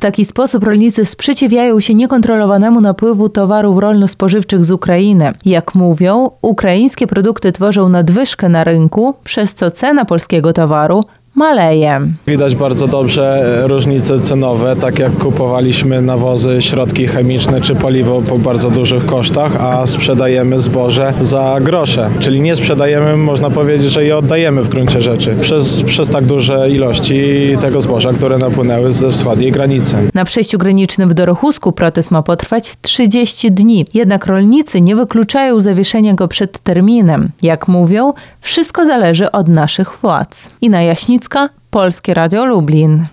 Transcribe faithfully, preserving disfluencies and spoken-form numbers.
taki sposób rolnicy sprzeciwiają się niekontrolowanemu napływu towarów rolno-spożywczych z Ukrainy. Jak mówią, ukraińskie produkty tworzą nadwyżkę na rynku, przez co cena polskiego towaru maleje. Widać bardzo dobrze różnice cenowe, tak jak kupowaliśmy nawozy, środki chemiczne czy paliwo po bardzo dużych kosztach, a sprzedajemy zboże za grosze. Czyli nie sprzedajemy, można powiedzieć, że je oddajemy w gruncie rzeczy przez, przez tak duże ilości tego zboża, które napłynęły ze wschodniej granicy. Na przejściu granicznym w Dorochusku protest ma potrwać trzydzieści dni. Jednak rolnicy nie wykluczają zawieszenia go przed terminem. Jak mówią, wszystko zależy od naszych władz. Ina Jaśnicka, Polskie Radio Lublin.